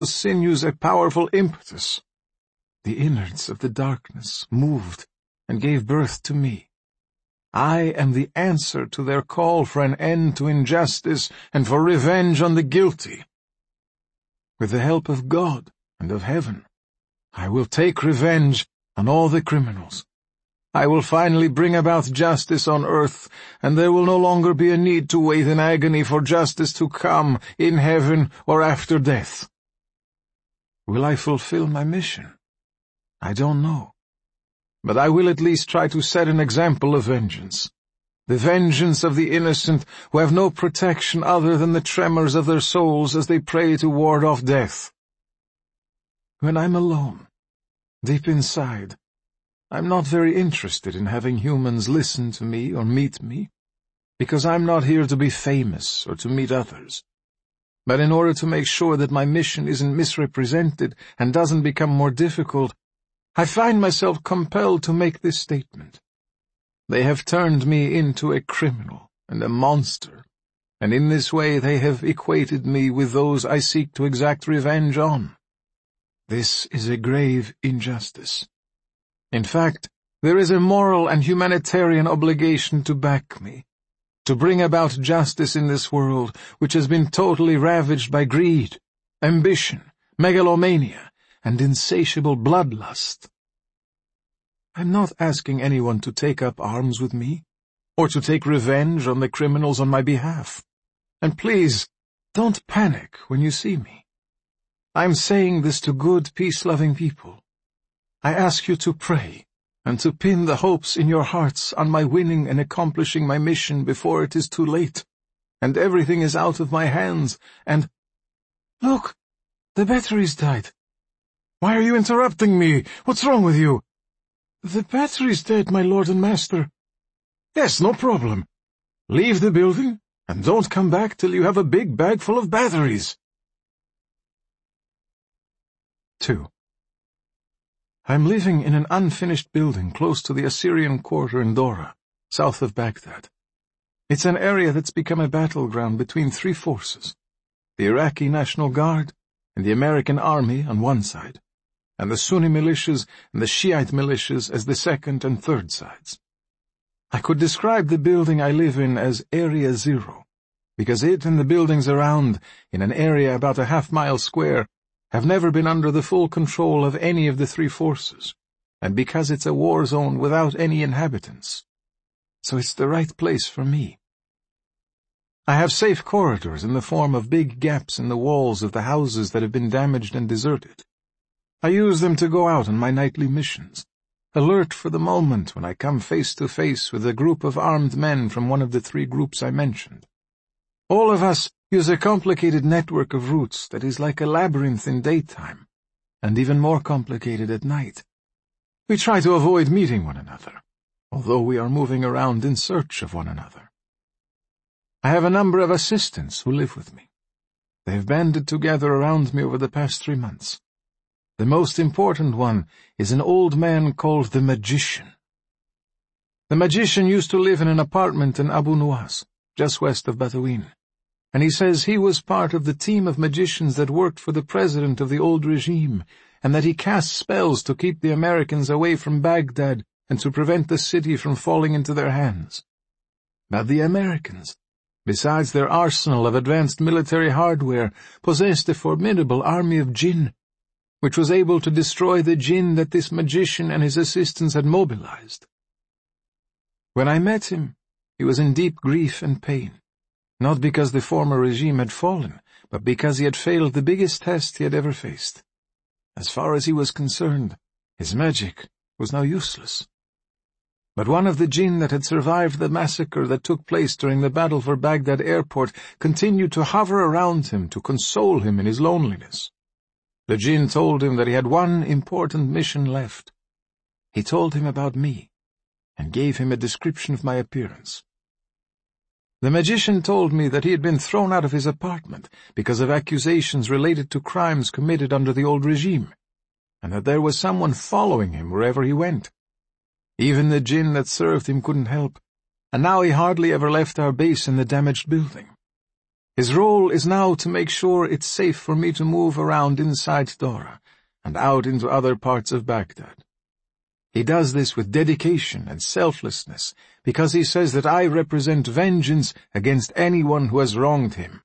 sinews a powerful impetus. The innards of the darkness moved and gave birth to me. I am the answer to their call for an end to injustice and for revenge on the guilty. With the help of God and of heaven, I will take revenge on all the criminals. I will finally bring about justice on earth, and there will no longer be a need to wait in agony for justice to come in heaven or after death. Will I fulfill my mission? I don't know. But I will at least try to set an example of vengeance. The vengeance of the innocent who have no protection other than the tremors of their souls as they pray to ward off death. When I'm alone, deep inside, I'm not very interested in having humans listen to me or meet me, because I'm not here to be famous or to meet others. But in order to make sure that my mission isn't misrepresented and doesn't become more difficult, I find myself compelled to make this statement. They have turned me into a criminal and a monster, and in this way they have equated me with those I seek to exact revenge on. This is a grave injustice. In fact, there is a moral and humanitarian obligation to back me, to bring about justice in this world which has been totally ravaged by greed, ambition, megalomania, and insatiable bloodlust. I'm not asking anyone to take up arms with me, or to take revenge on the criminals on my behalf. And please, don't panic when you see me. I'm saying this to good, peace-loving people. I ask you to pray, and to pin the hopes in your hearts on my winning and accomplishing my mission before it is too late, and everything is out of my hands, and— Look, the battery's died. Why are you interrupting me? What's wrong with you? The battery's dead, my lord and master. Yes, no problem. Leave the building, and don't come back till you have a big bag full of batteries. 2. I'm living in an unfinished building close to the Assyrian quarter in Dora, south of Baghdad. It's an area that's become a battleground between three forces, the Iraqi National Guard and the American Army on one side, and the Sunni militias and the Shiite militias as the second and third sides. I could describe the building I live in as Area Zero, because it and the buildings around, in an area about a half-mile square, have never been under the full control of any of the three forces, and because it's a war zone without any inhabitants. So it's the right place for me. I have safe corridors in the form of big gaps in the walls of the houses that have been damaged and deserted. I use them to go out on my nightly missions, alert for the moment when I come face to face with a group of armed men from one of the three groups I mentioned. All of us use a complicated network of routes that is like a labyrinth in daytime, and even more complicated at night. We try to avoid meeting one another, although we are moving around in search of one another. I have a number of assistants who live with me. They have banded together around me over the past 3 months. The most important one is an old man called the Magician. The Magician used to live in an apartment in Abu Nuwas, just west of Batawin, and he says he was part of the team of magicians that worked for the president of the old regime, and that he cast spells to keep the Americans away from Baghdad and to prevent the city from falling into their hands. But the Americans, besides their arsenal of advanced military hardware, possessed a formidable army of jinn, which was able to destroy the jinn that this magician and his assistants had mobilized. When I met him, he was in deep grief and pain, not because the former regime had fallen, but because he had failed the biggest test he had ever faced. As far as he was concerned, his magic was now useless. But one of the jinn that had survived the massacre that took place during the battle for Baghdad airport continued to hover around him to console him in his loneliness. The jinn told him that he had one important mission left. He told him about me, and gave him a description of my appearance. The magician told me that he had been thrown out of his apartment because of accusations related to crimes committed under the old regime, and that there was someone following him wherever he went. Even the jinn that served him couldn't help, and now he hardly ever left our base in the damaged building. His role is now to make sure it's safe for me to move around inside Dora and out into other parts of Baghdad. He does this with dedication and selflessness because he says that I represent vengeance against anyone who has wronged him.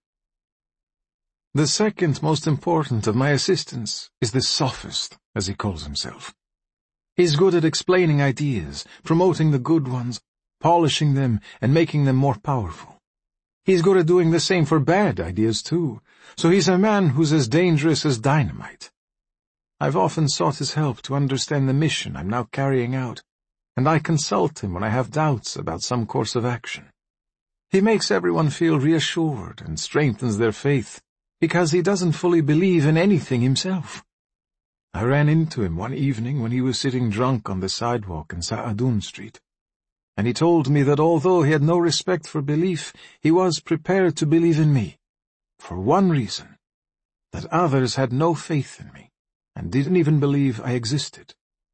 The second most important of my assistants is the sophist, as he calls himself. He's good at explaining ideas, promoting the good ones, polishing them, and making them more powerful. He's good at doing the same for bad ideas too, so he's a man who's as dangerous as dynamite. I've often sought his help to understand the mission I'm now carrying out, and I consult him when I have doubts about some course of action. He makes everyone feel reassured and strengthens their faith, because he doesn't fully believe in anything himself. I ran into him one evening when he was sitting drunk on the sidewalk in Sa'adun Street, and he told me that although he had no respect for belief, he was prepared to believe in me, for one reason, that others had no faith in me and didn't even believe I existed.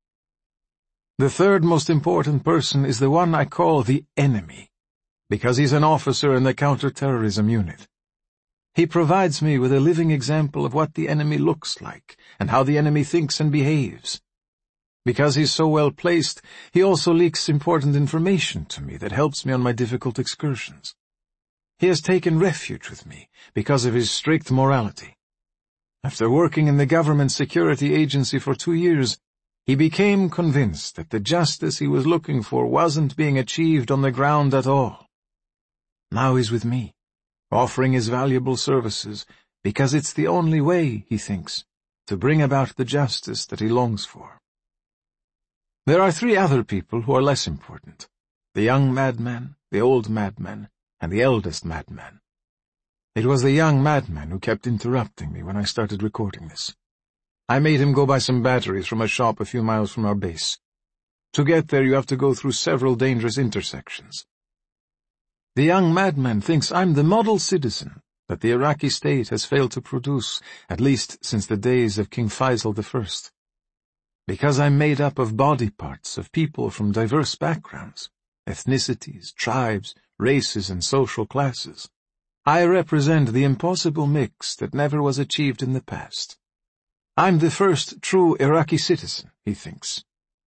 The third most important person is the one I call the enemy, because he's an officer in the counter-terrorism unit. He provides me with a living example of what the enemy looks like and how the enemy thinks and behaves. Because he's so well placed, he also leaks important information to me that helps me on my difficult excursions. He has taken refuge with me because of his strict morality. After working in the government security agency for 2 years, he became convinced that the justice he was looking for wasn't being achieved on the ground at all. Now he's with me, offering his valuable services, because it's the only way, he thinks, to bring about the justice that he longs for. There are 3 other people who are less important: the young madman, the old madman, and the eldest madman. It was the young madman who kept interrupting me when I started recording this. I made him go buy some batteries from a shop a few miles from our base. To get there, you have to go through several dangerous intersections. The young madman thinks I'm the model citizen that the Iraqi state has failed to produce, at least since the days of King Faisal I. Because I'm made up of body parts of people from diverse backgrounds, ethnicities, tribes, races, and social classes, I represent the impossible mix that never was achieved in the past. I'm the first true Iraqi citizen, he thinks.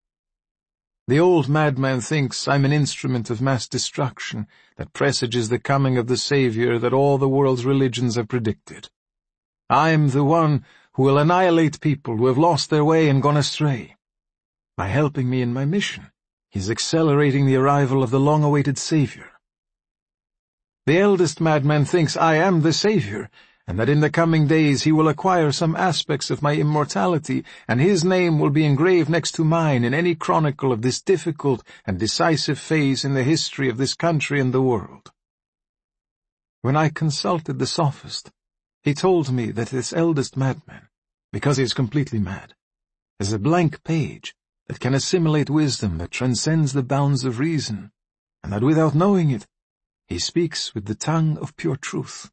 The old madman thinks I'm an instrument of mass destruction that presages the coming of the Savior that all the world's religions have predicted. I'm the one who will annihilate people who have lost their way and gone astray. By helping me in my mission, he's accelerating the arrival of the long-awaited Savior. The eldest madman thinks I am the Savior, and that in the coming days he will acquire some aspects of my immortality, and his name will be engraved next to mine in any chronicle of this difficult and decisive phase in the history of this country and the world. When I consulted the sophist, he told me that this eldest madman, because he is completely mad, is a blank page that can assimilate wisdom that transcends the bounds of reason, and that without knowing it, he speaks with the tongue of pure truth.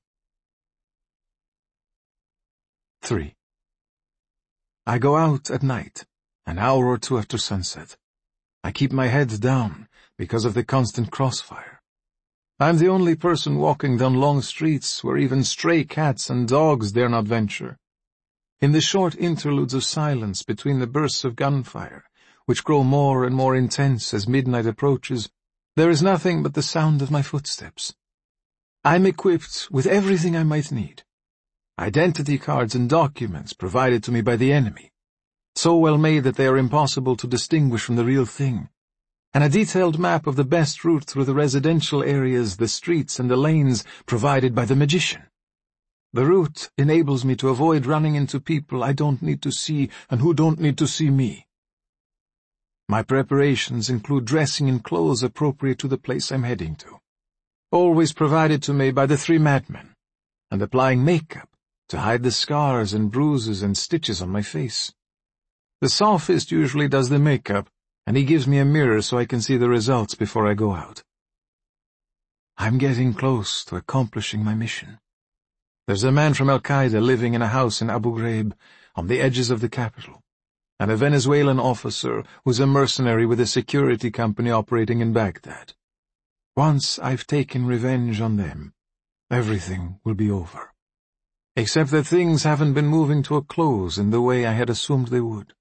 3. I go out at night, an hour or 2 after sunset. I keep my head down because of the constant crossfire. I'm the only person walking down long streets where even stray cats and dogs dare not venture. In the short interludes of silence between the bursts of gunfire, which grow more and more intense as midnight approaches, there is nothing but the sound of my footsteps. I'm equipped with everything I might need. Identity cards and documents provided to me by the enemy, so well made that they are impossible to distinguish from the real thing, and a detailed map of the best route through the residential areas, the streets, and the lanes provided by the magician. The route enables me to avoid running into people I don't need to see and who don't need to see me. My preparations include dressing in clothes appropriate to the place I'm heading to, always provided to me by the 3 madmen, and applying makeup to hide the scars and bruises and stitches on my face. The sophist usually does the makeup, and he gives me a mirror so I can see the results before I go out. I'm getting close to accomplishing my mission. There's a man from Al-Qaeda living in a house in Abu Ghraib, on the edges of the capital, and a Venezuelan officer who's a mercenary with a security company operating in Baghdad. Once I've taken revenge on them, everything will be over. Except that things haven't been moving to a close in the way I had assumed they would.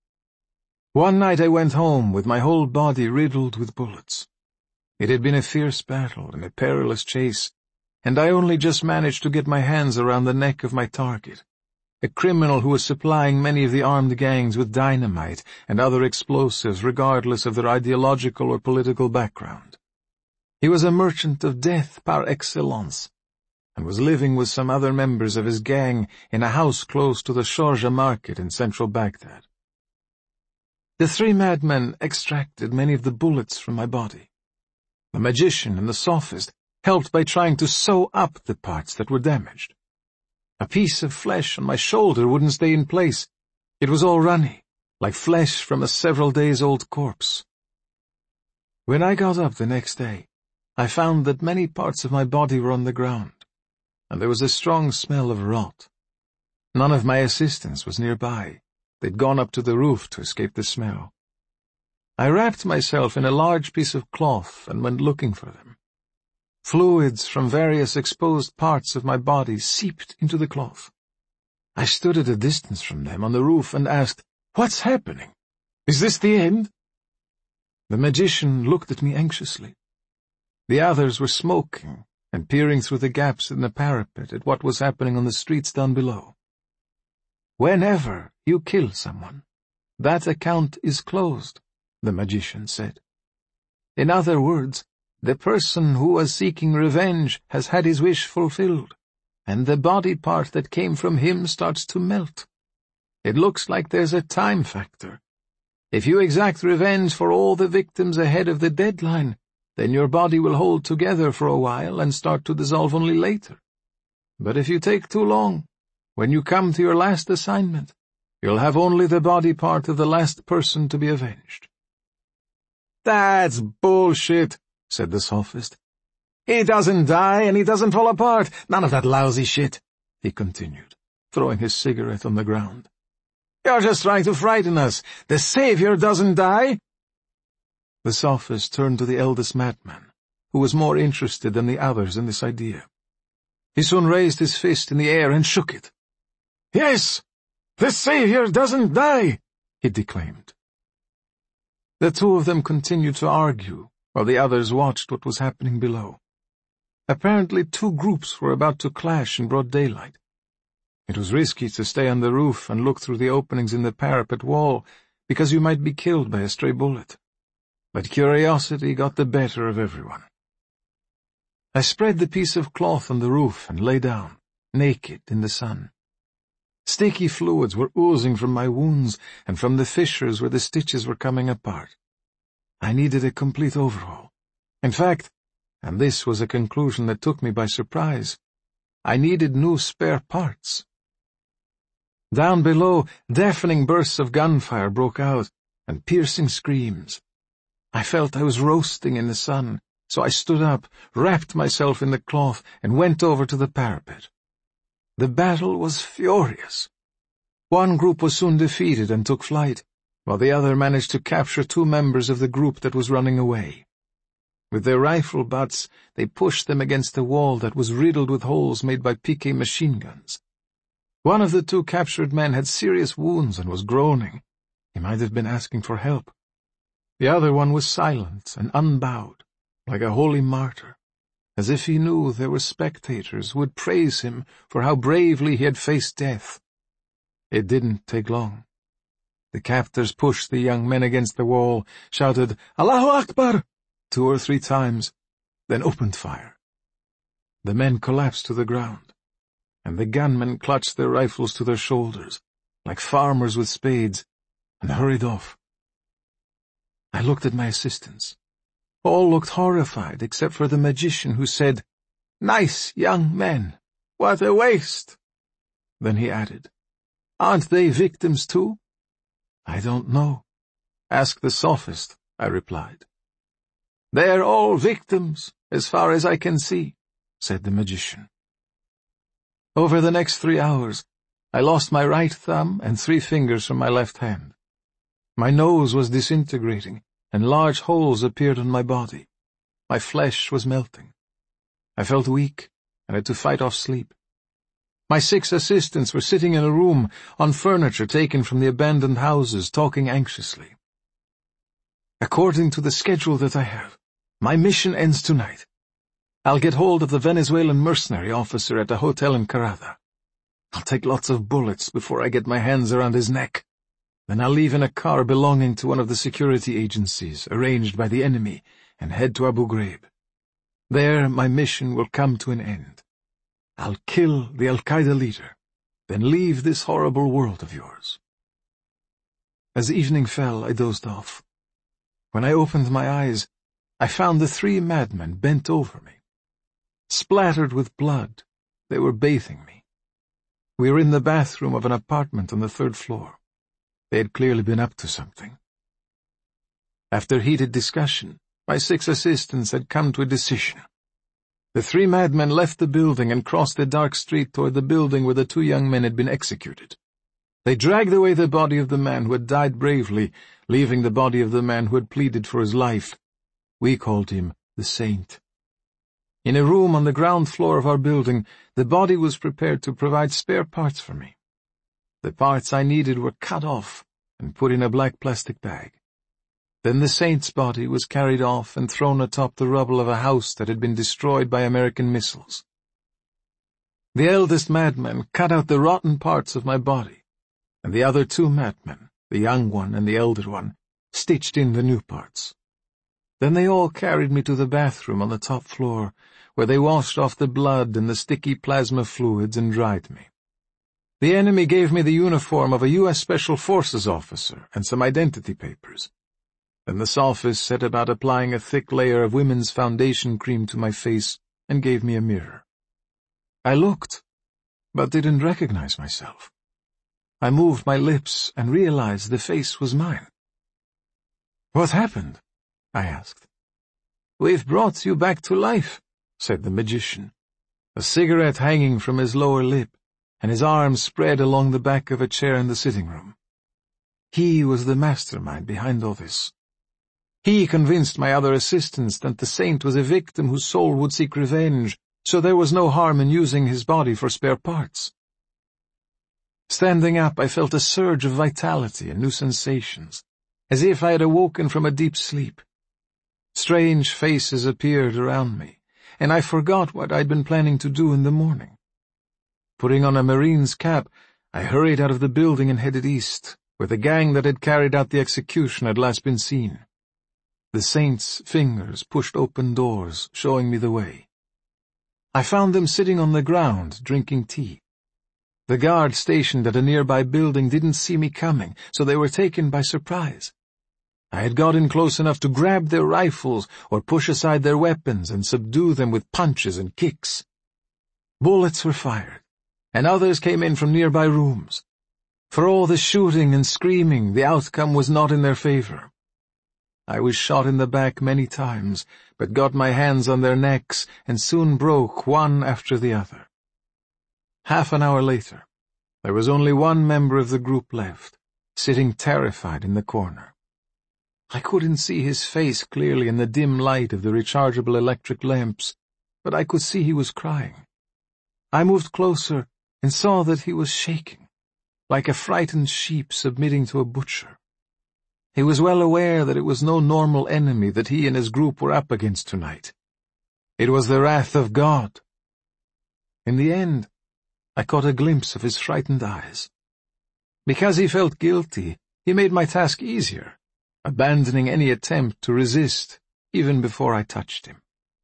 One night I went home with my whole body riddled with bullets. It had been a fierce battle and a perilous chase, and I only just managed to get my hands around the neck of my target, a criminal who was supplying many of the armed gangs with dynamite and other explosives regardless of their ideological or political background. He was a merchant of death par excellence, and was living with some other members of his gang in a house close to the Sharjah market in central Baghdad. The three madmen extracted many of the bullets from my body. The magician and the sophist helped by trying to sew up the parts that were damaged. A piece of flesh on my shoulder wouldn't stay in place. It was all runny, like flesh from a several-days-old corpse. When I got up the next day, I found that many parts of my body were on the ground, and there was a strong smell of rot. None of my assistants was nearby. They'd gone up to the roof to escape the smell. I wrapped myself in a large piece of cloth and went looking for them. Fluids from various exposed parts of my body seeped into the cloth. I stood at a distance from them on the roof and asked, "What's happening? Is this the end?" The magician looked at me anxiously. The others were smoking and peering through the gaps in the parapet at what was happening on the streets down below. "Whenever you kill someone, that account is closed," the magician said. "In other words, the person who was seeking revenge has had his wish fulfilled, and the body part that came from him starts to melt. It looks like there's a time factor. If you exact revenge for all the victims ahead of the deadline, then your body will hold together for a while and start to dissolve only later. But if you take too long, when you come to your last assignment, you'll have only the body part of the last person to be avenged." "That's bullshit," said the sophist. "He doesn't die and he doesn't fall apart. None of that lousy shit," he continued, throwing his cigarette on the ground. "You're just trying to frighten us. The Savior doesn't die." The sophist turned to the eldest madman, who was more interested than the others in this idea. He soon raised his fist in the air and shook it. "Yes, the Savior doesn't die," he declaimed. The two of them continued to argue, while the others watched what was happening below. Apparently 2 groups were about to clash in broad daylight. It was risky to stay on the roof and look through the openings in the parapet wall, because you might be killed by a stray bullet. But curiosity got the better of everyone. I spread the piece of cloth on the roof and lay down, naked in the sun. Sticky fluids were oozing from my wounds and from the fissures where the stitches were coming apart. I needed a complete overhaul. In fact, and this was a conclusion that took me by surprise, I needed new spare parts. Down below, deafening bursts of gunfire broke out, and piercing screams. I felt I was roasting in the sun, so I stood up, wrapped myself in the cloth, and went over to the parapet. The battle was furious. One group was soon defeated and took flight, while the other managed to capture 2 members of the group that was running away. With their rifle butts, they pushed them against a wall that was riddled with holes made by Piquet machine guns. One of the 2 captured men had serious wounds and was groaning. He might have been asking for help. The other one was silent and unbowed, like a holy martyr, as if he knew there were spectators who would praise him for how bravely he had faced death. It didn't take long. The captors pushed the young men against the wall, shouted, "Allahu Akbar!" 2 or 3 times, then opened fire. The men collapsed to the ground, and the gunmen clutched their rifles to their shoulders, like farmers with spades, and hurried off. I looked at my assistants. All looked horrified except for the magician, who said, "Nice young men. What a waste." Then he added, "Aren't they victims too?" "I don't know. Ask the sophist," I replied. "They're all victims, as far as I can see," said the magician. Over the next 3 hours, I lost my right thumb and 3 fingers from my left hand. My nose was disintegrating, and large holes appeared on my body. My flesh was melting. I felt weak and had to fight off sleep. My 6 assistants were sitting in a room on furniture taken from the abandoned houses, talking anxiously. "According to the schedule that I have, my mission ends tonight. I'll get hold of the Venezuelan mercenary officer at a hotel in Carrada. I'll take lots of bullets before I get my hands around his neck. Then I'll leave in a car belonging to one of the security agencies arranged by the enemy and head to Abu Ghraib. There my mission will come to an end. I'll kill the Al-Qaeda leader, then leave this horrible world of yours." As evening fell, I dozed off. When I opened my eyes, I found the 3 madmen bent over me. Splattered with blood, they were bathing me. We were in the bathroom of an apartment on the 3rd floor. They had clearly been up to something. After heated discussion, my 6 assistants had come to a decision. The 3 madmen left the building and crossed the dark street toward the building where the 2 young men had been executed. They dragged away the body of the man who had died bravely, leaving the body of the man who had pleaded for his life. We called him the Saint. In a room on the ground floor of our building, the body was prepared to provide spare parts for me. The parts I needed were cut off and put in a black plastic bag. Then the Saint's body was carried off and thrown atop the rubble of a house that had been destroyed by American missiles. The eldest madman cut out the rotten parts of my body, and the other 2 madmen, the young one and the elder one, stitched in the new parts. Then they all carried me to the bathroom on the top floor, where they washed off the blood and the sticky plasma fluids and dried me. The enemy gave me the uniform of a U.S. Special Forces officer and some identity papers. Then the sophist set about applying a thick layer of women's foundation cream to my face and gave me a mirror. I looked, but didn't recognize myself. I moved my lips and realized the face was mine. "What happened?" I asked. "We've brought you back to life," said the magician, a cigarette hanging from his lower lip, and his arms spread along the back of a chair in the sitting room. He was the mastermind behind all this. He convinced my other assistants that the Saint was a victim whose soul would seek revenge, so there was no harm in using his body for spare parts. Standing up, I felt a surge of vitality and new sensations, as if I had awoken from a deep sleep. Strange faces appeared around me, and I forgot what I'd been planning to do in the morning. Putting on a Marine's cap, I hurried out of the building and headed east, where the gang that had carried out the execution had last been seen. The Saint's fingers pushed open doors, showing me the way. I found them sitting on the ground, drinking tea. The guard stationed at a nearby building didn't see me coming, so they were taken by surprise. I had got in close enough to grab their rifles or push aside their weapons and subdue them with punches and kicks. Bullets were fired, and others came in from nearby rooms. For all the shooting and screaming, the outcome was not in their favor. I was shot in the back many times, but got my hands on their necks and soon broke one after the other. Half an hour later, there was only one member of the group left, sitting terrified in the corner. I couldn't see his face clearly in the dim light of the rechargeable electric lamps, but I could see he was crying. I moved closer and saw that he was shaking, like a frightened sheep submitting to a butcher. He was well aware that it was no normal enemy that he and his group were up against tonight. It was the wrath of God. In the end, I caught a glimpse of his frightened eyes. Because he felt guilty, he made my task easier, abandoning any attempt to resist, even before I touched him.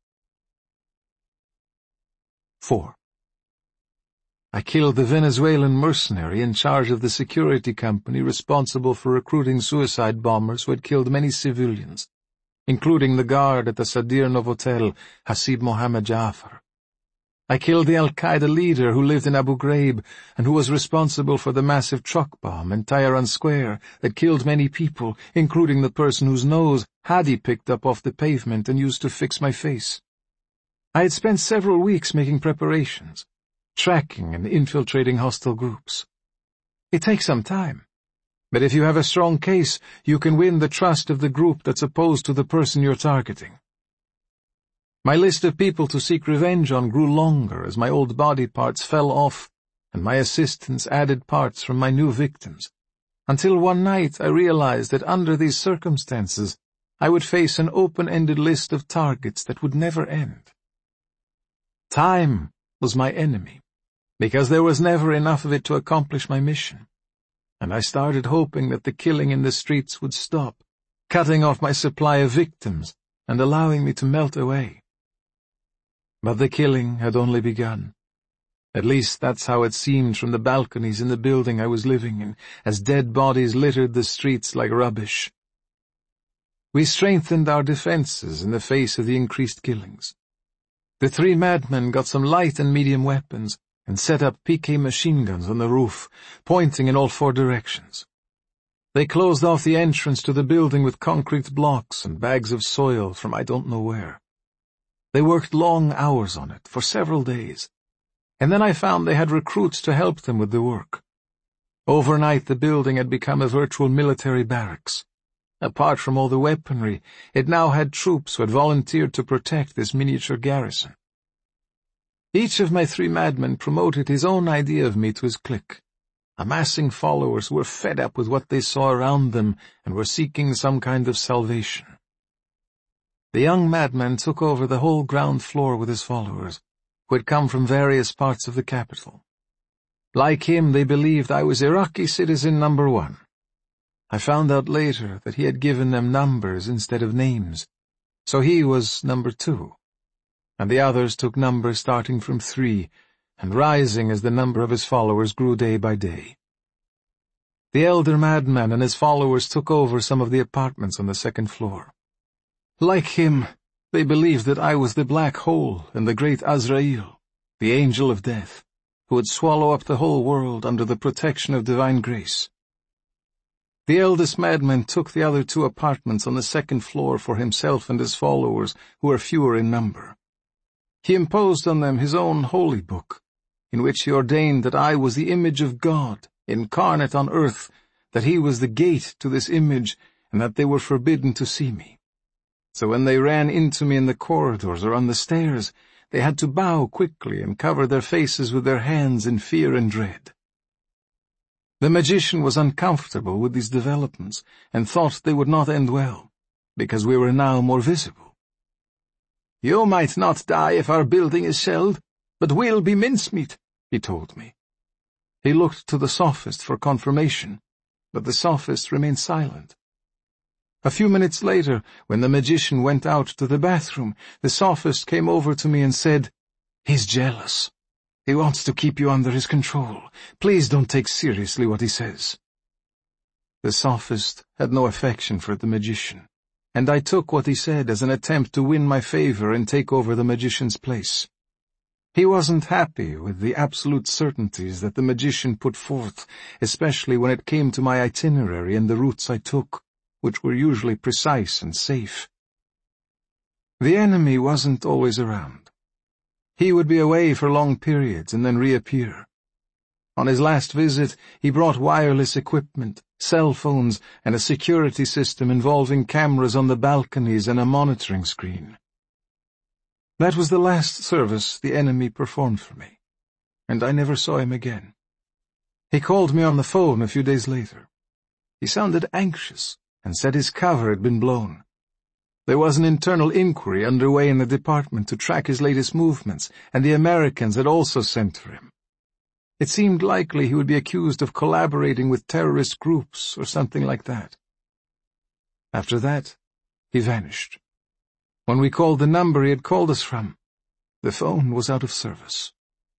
4. I killed the Venezuelan mercenary in charge of the security company responsible for recruiting suicide bombers who had killed many civilians, including the guard at the Sadir Novotel, Hasib Mohammed Jafar. I killed the Al-Qaeda leader who lived in Abu Ghraib and who was responsible for the massive truck bomb in Tehran Square that killed many people, including the person whose nose Hadi picked up off the pavement and used to fix my face. I had spent several weeks making preparations, tracking and infiltrating hostile groups. It takes some time, but if you have a strong case, you can win the trust of the group that's opposed to the person you're targeting. My list of people to seek revenge on grew longer as my old body parts fell off and my assistants added parts from my new victims, until one night I realized that under these circumstances I would face an open-ended list of targets that would never end. Time was my enemy, because there was never enough of it to accomplish my mission, and I started hoping that the killing in the streets would stop, cutting off my supply of victims and allowing me to melt away. But the killing had only begun. At least that's how it seemed from the balconies in the building I was living in, as dead bodies littered the streets like rubbish. We strengthened our defenses in the face of the increased killings. The 3 madmen got some light and medium weapons and set up PK machine guns on the roof, pointing in all 4 directions. They closed off the entrance to the building with concrete blocks and bags of soil from I don't know where. They worked long hours on it for several days, and then I found they had recruits to help them with the work. Overnight the building had become a virtual military barracks. Apart from all the weaponry, it now had troops who had volunteered to protect this miniature garrison. Each of my 3 madmen promoted his own idea of me to his clique, amassing followers who were fed up with what they saw around them and were seeking some kind of salvation. The young madman took over the whole ground floor with his followers, who had come from various parts of the capital. Like him, they believed I was Iraqi citizen number 1. I found out later that he had given them numbers instead of names, so he was number 2, and the others took numbers starting from 3 and rising as the number of his followers grew day by day. The elder madman and his followers took over some of the apartments on the 2nd floor. Like him, they believed that I was the black hole and the great Azrael, the angel of death, who would swallow up the whole world under the protection of divine grace. The eldest madman took the other 2 apartments on the 2nd floor for himself and his followers, who were fewer in number. He imposed on them his own holy book, in which he ordained that I was the image of God, incarnate on earth, that he was the gate to this image, and that they were forbidden to see me. So when they ran into me in the corridors or on the stairs, they had to bow quickly and cover their faces with their hands in fear and dread. The magician was uncomfortable with these developments and thought they would not end well, because we were now more visible. "You might not die if our building is shelled, but we'll be mincemeat," he told me. He looked to the sophist for confirmation, but the sophist remained silent. A few minutes later, when the magician went out to the bathroom, the sophist came over to me and said, "He's jealous. He wants to keep you under his control. Please don't take seriously what he says." The sophist had no affection for the magician, and I took what he said as an attempt to win my favor and take over the magician's place. He wasn't happy with the absolute certainties that the magician put forth, especially when it came to my itinerary and the routes I took, which were usually precise and safe. The enemy wasn't always around. He would be away for long periods and then reappear. On his last visit, he brought wireless equipment, cell phones, and a security system involving cameras on the balconies and a monitoring screen. That was the last service the enemy performed for me, and I never saw him again. He called me on the phone a few days later. He sounded anxious and said his cover had been blown. There was an internal inquiry underway in the department to track his latest movements, and the Americans had also sent for him. It seemed likely he would be accused of collaborating with terrorist groups or something like that. After that, he vanished. When we called the number he had called us from, the phone was out of service.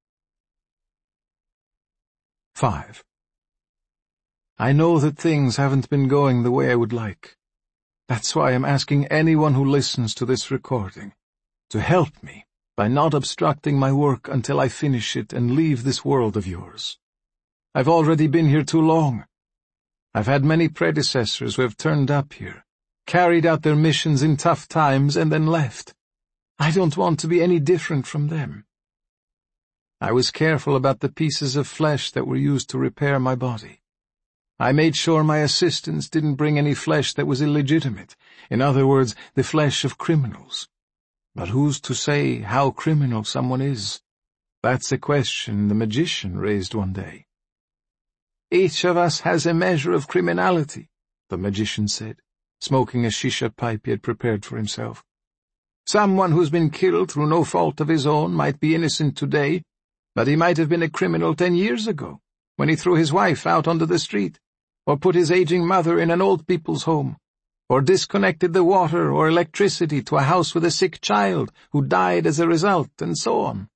5. I know that things haven't been going the way I would like. That's why I'm asking anyone who listens to this recording to help me by not obstructing my work until I finish it and leave this world of yours. I've already been here too long. I've had many predecessors who have turned up here, carried out their missions in tough times, and then left. I don't want to be any different from them. I was careful about the pieces of flesh that were used to repair my body. I made sure my assistants didn't bring any flesh that was illegitimate, in other words, the flesh of criminals. But who's to say how criminal someone is? That's a question the magician raised one day. "Each of us has a measure of criminality," the magician said, smoking a shisha pipe he had prepared for himself. "Someone who's been killed through no fault of his own might be innocent today, but he might have been a criminal 10 years ago, when he threw his wife out onto the street, or put his aging mother in an old people's home, or disconnected the water or electricity to a house with a sick child who died as a result, and so on."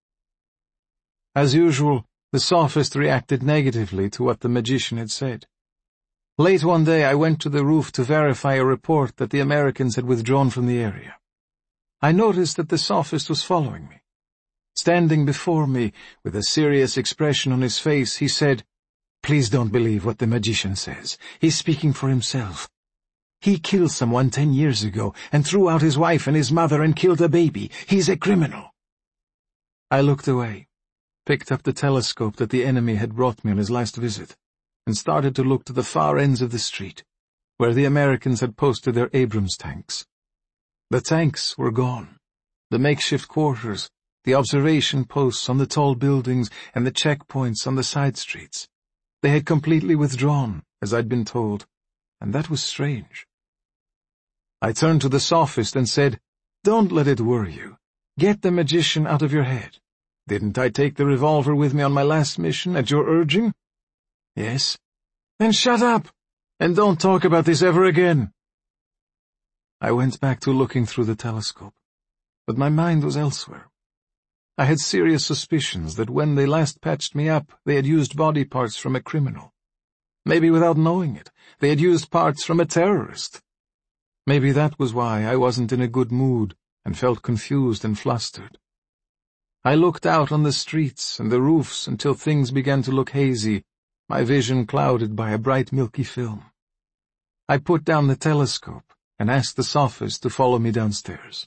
As usual, the sophist reacted negatively to what the magician had said. Late one day I went to the roof to verify a report that the Americans had withdrawn from the area. I noticed that the sophist was following me. Standing before me, with a serious expression on his face, he said, "Please don't believe what the magician says. He's speaking for himself. He killed someone 10 years ago and threw out his wife and his mother and killed a baby. He's a criminal." I looked away, picked up the telescope that the enemy had brought me on his last visit, and started to look to the far ends of the street, where the Americans had posted their Abrams tanks. The tanks were gone. The makeshift quarters, the observation posts on the tall buildings, and the checkpoints on the side streets. They had completely withdrawn, as I'd been told, and that was strange. I turned to the sophist and said, "Don't let it worry you. Get the magician out of your head. Didn't I take the revolver with me on my last mission at your urging?" "Yes." "Then shut up, and don't talk about this ever again." I went back to looking through the telescope, but my mind was elsewhere. I had serious suspicions that when they last patched me up, they had used body parts from a criminal. Maybe without knowing it, they had used parts from a terrorist. Maybe that was why I wasn't in a good mood and felt confused and flustered. I looked out on the streets and the roofs until things began to look hazy, my vision clouded by a bright milky film. I put down the telescope and asked the sophist to follow me downstairs.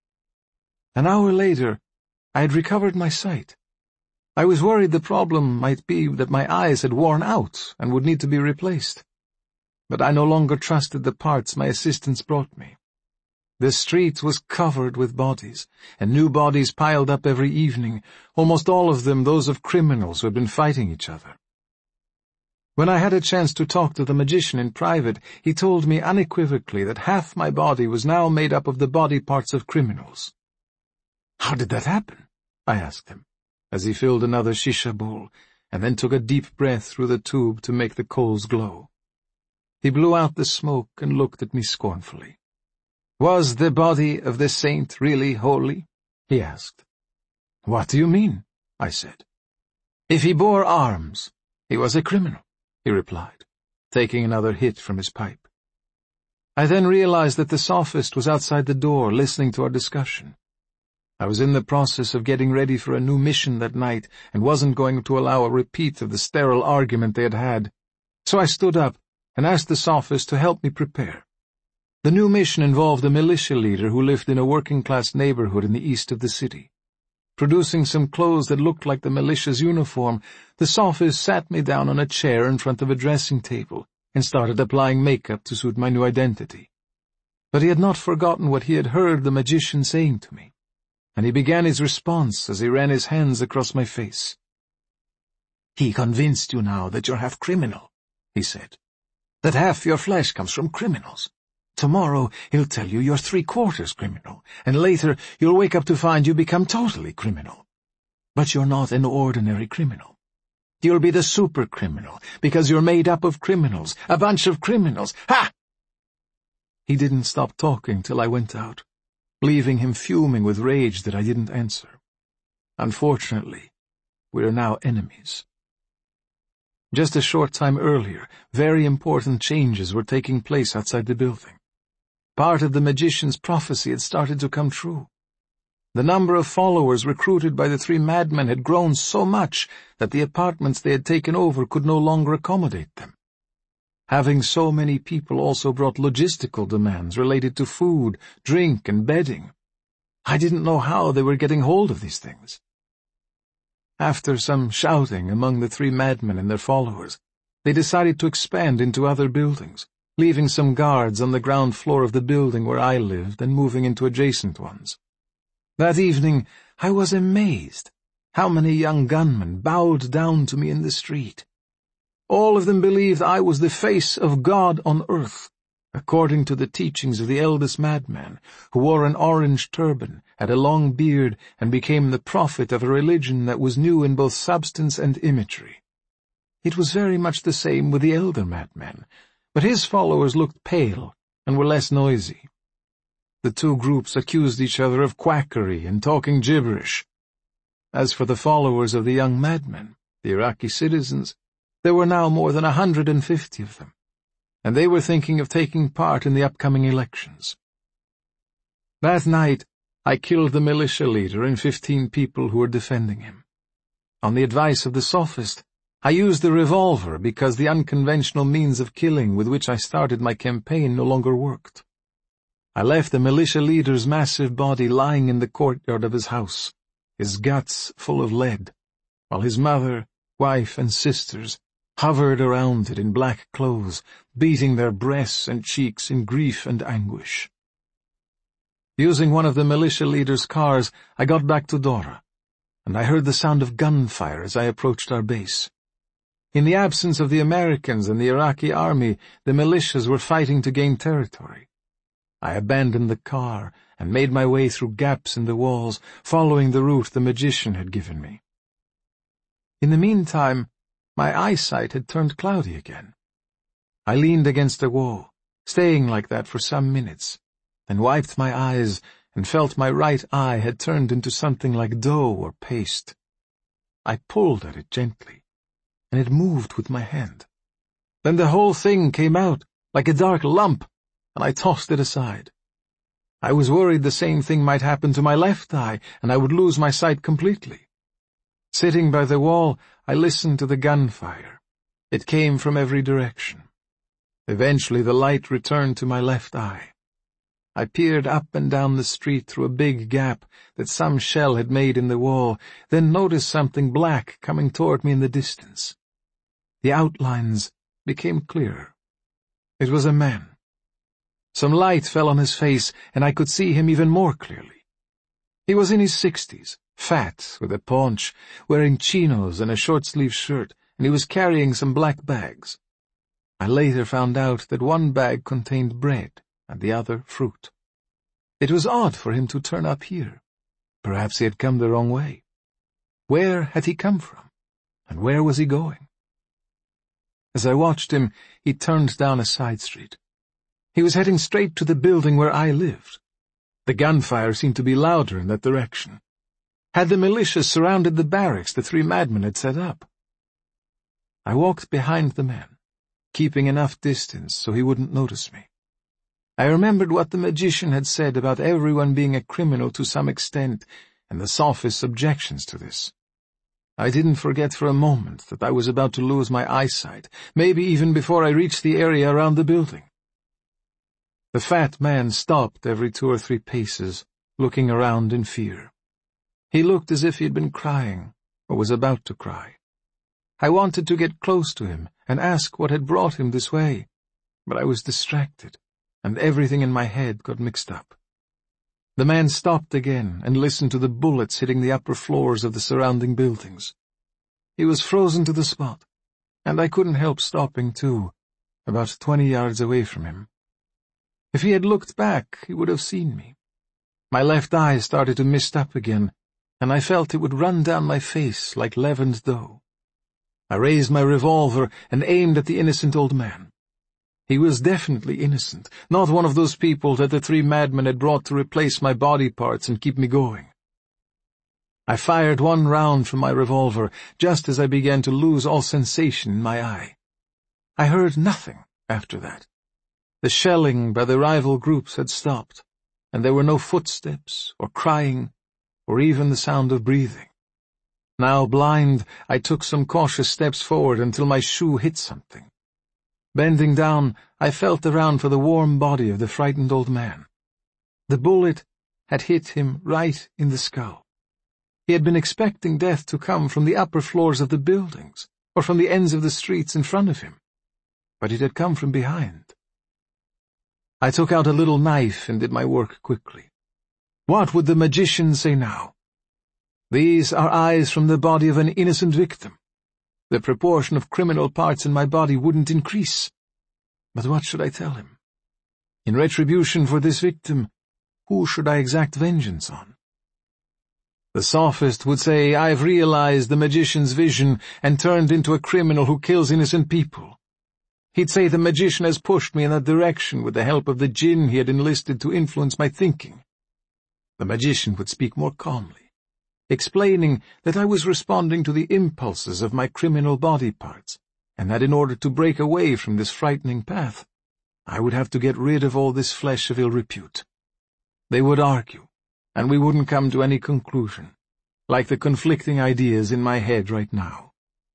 An hour later, I had recovered my sight. I was worried the problem might be that my eyes had worn out and would need to be replaced. But I no longer trusted the parts my assistants brought me. The street was covered with bodies, and new bodies piled up every evening, almost all of them those of criminals who had been fighting each other. When I had a chance to talk to the magician in private, he told me unequivocally that half my body was now made up of the body parts of criminals. "How did that happen?" I asked him, as he filled another shisha bowl, and then took a deep breath through the tube to make the coals glow. He blew out the smoke and looked at me scornfully. "Was the body of the saint really holy?" he asked. "What do you mean?" I said. "If he bore arms, he was a criminal," he replied, taking another hit from his pipe. I then realized that the sophist was outside the door listening to our discussion. I was in the process of getting ready for a new mission that night and wasn't going to allow a repeat of the sterile argument they had had. So I stood up and asked the sophist to help me prepare. The new mission involved a militia leader who lived in a working-class neighborhood in the east of the city. Producing some clothes that looked like the militia's uniform, the sophist sat me down on a chair in front of a dressing table and started applying makeup to suit my new identity. But he had not forgotten what he had heard the magician saying to me, and he began his response as he ran his hands across my face. "He convinced you now that you're half criminal," he said, "that half your flesh comes from criminals. Tomorrow he'll tell you you're 3/4 criminal, and later you'll wake up to find you become totally criminal. But you're not an ordinary criminal. You'll be the super criminal, because you're made up of criminals, a bunch of criminals. Ha!" He didn't stop talking till I went out, leaving him fuming with rage that I didn't answer. Unfortunately, we are now enemies. Just a short time earlier, very important changes were taking place outside the building. Part of the magician's prophecy had started to come true. The number of followers recruited by the 3 madmen had grown so much that the apartments they had taken over could no longer accommodate them. Having so many people also brought logistical demands related to food, drink, and bedding. I didn't know how they were getting hold of these things. After some shouting among the 3 madmen and their followers, they decided to expand into other buildings, leaving some guards on the ground floor of the building where I lived and moving into adjacent ones. That evening I was amazed how many young gunmen bowed down to me in the street. All of them believed I was the face of God on earth, according to the teachings of the eldest madman, who wore an orange turban, had a long beard, and became the prophet of a religion that was new in both substance and imagery. It was very much the same with the elder madman, but his followers looked pale and were less noisy. The two groups accused each other of quackery and talking gibberish. As for the followers of the young madman, the Iraqi citizens, there were now more than 150 of them, and they were thinking of taking part in the upcoming elections. That night, I killed the militia leader and 15 people who were defending him. On the advice of the sophist, I used the revolver because the unconventional means of killing with which I started my campaign no longer worked. I left the militia leader's massive body lying in the courtyard of his house, his guts full of lead, while his mother, wife, and sisters hovered around it in black clothes, beating their breasts and cheeks in grief and anguish. Using one of the militia leader's cars, I got back to Dora, and I heard the sound of gunfire as I approached our base. In the absence of the Americans and the Iraqi army, the militias were fighting to gain territory. I abandoned the car and made my way through gaps in the walls, following the route the magician had given me. In the meantime, my eyesight had turned cloudy again. I leaned against a wall, staying like that for some minutes, then wiped my eyes and felt my right eye had turned into something like dough or paste. I pulled at it gently, and it moved with my hand. Then the whole thing came out like a dark lump, and I tossed it aside. I was worried the same thing might happen to my left eye, and I would lose my sight completely. Sitting by the wall, I listened to the gunfire. It came from every direction. Eventually the light returned to my left eye. I peered up and down the street through a big gap that some shell had made in the wall, then noticed something black coming toward me in the distance. The outlines became clearer. It was a man. Some light fell on his face, and I could see him even more clearly. He was in his 60s, fat, with a paunch, wearing chinos and a short-sleeved shirt, and he was carrying some black bags. I later found out that one bag contained bread, and the other fruit. It was odd for him to turn up here. Perhaps he had come the wrong way. Where had he come from, and where was he going? As I watched him, he turned down a side street. He was heading straight to the building where I lived. The gunfire seemed to be louder in that direction. Had the militia surrounded the barracks the three madmen had set up? I walked behind the man, keeping enough distance so he wouldn't notice me. I remembered what the magician had said about everyone being a criminal to some extent, and the sophist's objections to this. I didn't forget for a moment that I was about to lose my eyesight, maybe even before I reached the area around the building. The fat man stopped every 2 or 3 paces, looking around in fear. He looked as if he had been crying, or was about to cry. I wanted to get close to him and ask what had brought him this way, but I was distracted, and everything in my head got mixed up. The man stopped again and listened to the bullets hitting the upper floors of the surrounding buildings. He was frozen to the spot, and I couldn't help stopping too, about 20 yards away from him. If he had looked back, he would have seen me. My left eye started to mist up again, and I felt it would run down my face like leavened dough. I raised my revolver and aimed at the innocent old man. He was definitely innocent, not one of those people that the 3 madmen had brought to replace my body parts and keep me going. I fired 1 round from my revolver just as I began to lose all sensation in my eye. I heard nothing after that. The shelling by the rival groups had stopped, and there were no footsteps or crying or even the sound of breathing. Now blind, I took some cautious steps forward until my shoe hit something. Bending down, I felt around for the warm body of the frightened old man. The bullet had hit him right in the skull. He had been expecting death to come from the upper floors of the buildings or from the ends of the streets in front of him, but it had come from behind. I took out a little knife and did my work quickly. What would the magician say now? These are eyes from the body of an innocent victim. The proportion of criminal parts in my body wouldn't increase. But what should I tell him? In retribution for this victim, who should I exact vengeance on? The sophist would say, I've realized the magician's vision and turned into a criminal who kills innocent people. He'd say the magician has pushed me in that direction with the help of the jinn he had enlisted to influence my thinking. The magician would speak more calmly, explaining that I was responding to the impulses of my criminal body parts, and that in order to break away from this frightening path, I would have to get rid of all this flesh of ill repute. They would argue, and we wouldn't come to any conclusion, like the conflicting ideas in my head right now.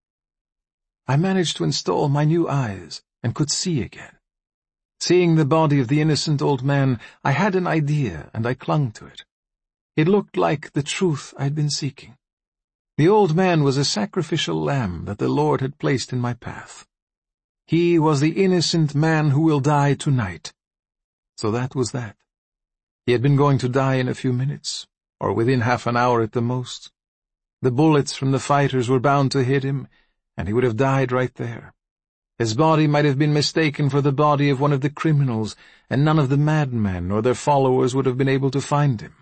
I managed to install my new eyes and could see again. Seeing the body of the innocent old man, I had an idea, and I clung to it. It looked like the truth I'd been seeking. The old man was a sacrificial lamb that the Lord had placed in my path. He was the innocent man who will die tonight. So that was that. He had been going to die in a few minutes, or within half an hour at the most. The bullets from the fighters were bound to hit him, and he would have died right there. His body might have been mistaken for the body of one of the criminals, and none of the madmen or their followers would have been able to find him.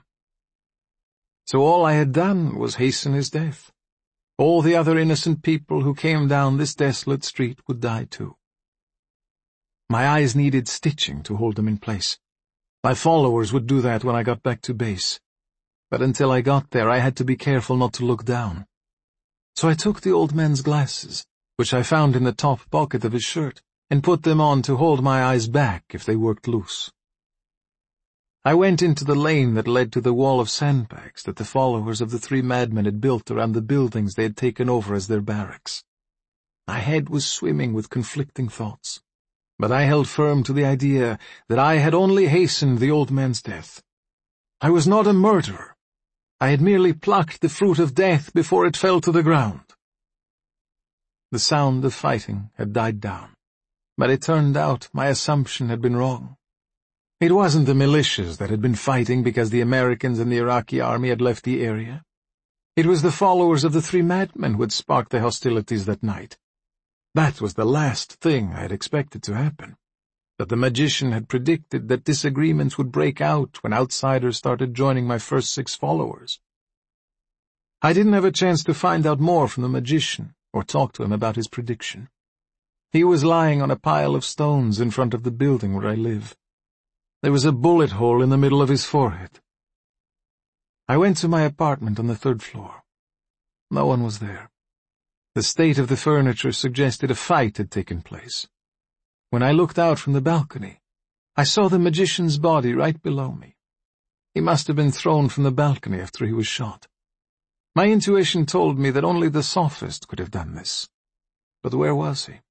So all I had done was hasten his death. All the other innocent people who came down this desolate street would die too. My eyes needed stitching to hold them in place. My followers would do that when I got back to base. But until I got there, I had to be careful not to look down. So I took the old man's glasses, which I found in the top pocket of his shirt, and put them on to hold my eyes back if they worked loose. I went into the lane that led to the wall of sandbags that the followers of the three madmen had built around the buildings they had taken over as their barracks. My head was swimming with conflicting thoughts, but I held firm to the idea that I had only hastened the old man's death. I was not a murderer. I had merely plucked the fruit of death before it fell to the ground. The sound of fighting had died down, but it turned out my assumption had been wrong. It wasn't the militias that had been fighting because the Americans and the Iraqi army had left the area. It was the followers of the three madmen who had sparked the hostilities that night. That was the last thing I had expected to happen. But the magician had predicted that disagreements would break out when outsiders started joining my first 6 followers. I didn't have a chance to find out more from the magician or talk to him about his prediction. He was lying on a pile of stones in front of the building where I live. There was a bullet hole in the middle of his forehead. I went to my apartment on the 3rd floor. No one was there. The state of the furniture suggested a fight had taken place. When I looked out from the balcony, I saw the magician's body right below me. He must have been thrown from the balcony after he was shot. My intuition told me that only the sophist could have done this. But where was he?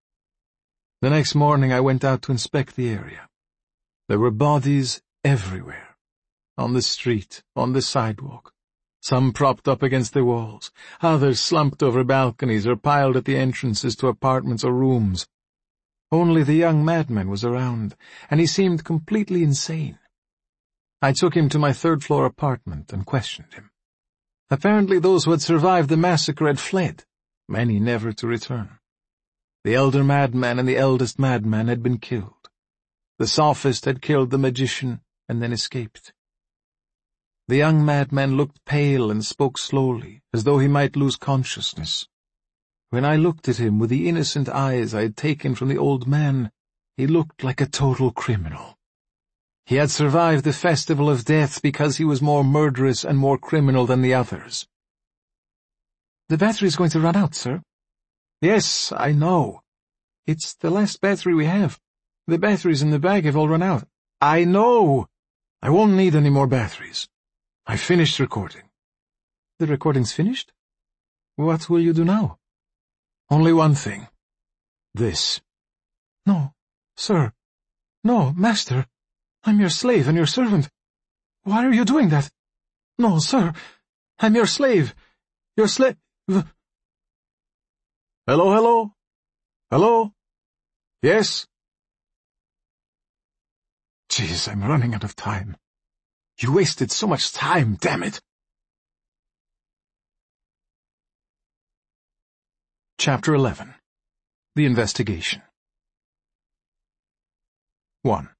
The next morning I went out to inspect the area. There were bodies everywhere. On the street, on the sidewalk. Some propped up against the walls, others slumped over balconies or piled at the entrances to apartments or rooms. Only the young madman was around, and he seemed completely insane. I took him to my 3rd-floor apartment and questioned him. Apparently those who had survived the massacre had fled, many never to return. The elder madman and the eldest madman had been killed. The sophist had killed the magician and then escaped. The young madman looked pale and spoke slowly, as though he might lose consciousness. When I looked at him with the innocent eyes I had taken from the old man, he looked like a total criminal. He had survived the festival of death because he was more murderous and more criminal than the others. "The battery is going to run out, sir." "Yes, I know. It's the last battery we have. The batteries in the bag have all run out." "I know. I won't need any more batteries. I finished recording." "The recording's finished? What will you do now?" "Only one thing. This." "No, sir. No, master. I'm your slave and your servant. Why are you doing that? No, sir. I'm your slave. Your slave." "Hello, hello? Hello? Yes?" Jeez, I'm running out of time. You wasted so much time, damn it! Chapter 11. The Investigation. 1.